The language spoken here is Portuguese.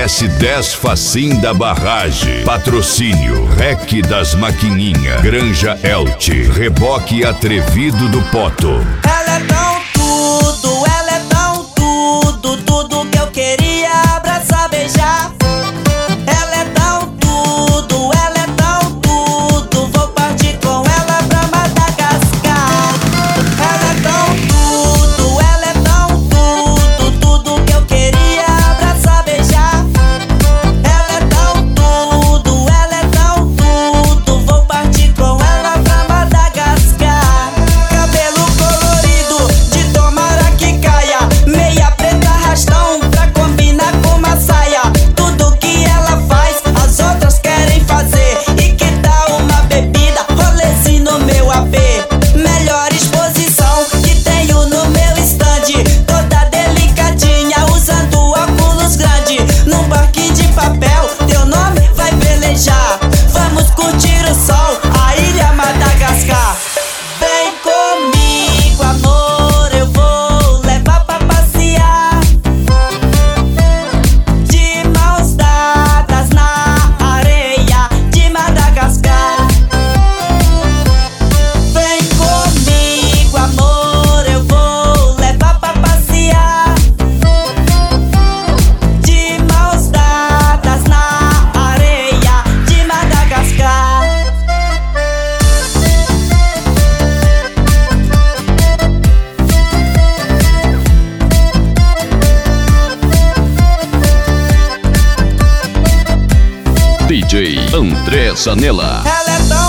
RS10 Facim da Barragem. Patrocínio REC das Maquininha, Granja Elche, Reboque Atrevido do Poto. Ela é tão tudo, ela é tão tudo, tudo que eu queria abraçar, beijar. Ela é tão tudo, ela é tão tudo, vou partir com ela pra Madagascar. Ela é tão tudo, ela é tão tudo, tudo que eu queria abraçar, beijar. Ela é tão tudo, ela é tão tudo, vou partir com ela pra Madagascar. Cabelo colorido, de tomara que caia, meia preta arrastão pra combinar com uma saia. Tudo que ela faz, as outras querem fazer. E que tal uma bebida, rolezinho no meu AP? Melhor exposição que tenho no meu stand, toda delicadinha, usando óculos grande. Num parque de papel, teu nome vai velejar. Vamos curtir o sol, a ilha Madagascar. Vem comigo, amor, eu vou levar pra passear. De mãos dadas na areia de Madagascar. Vem comigo, amor, eu vou levar pra passear. De mãos dadas na areia de Madagascar. DJ André Zanella. Ela é tão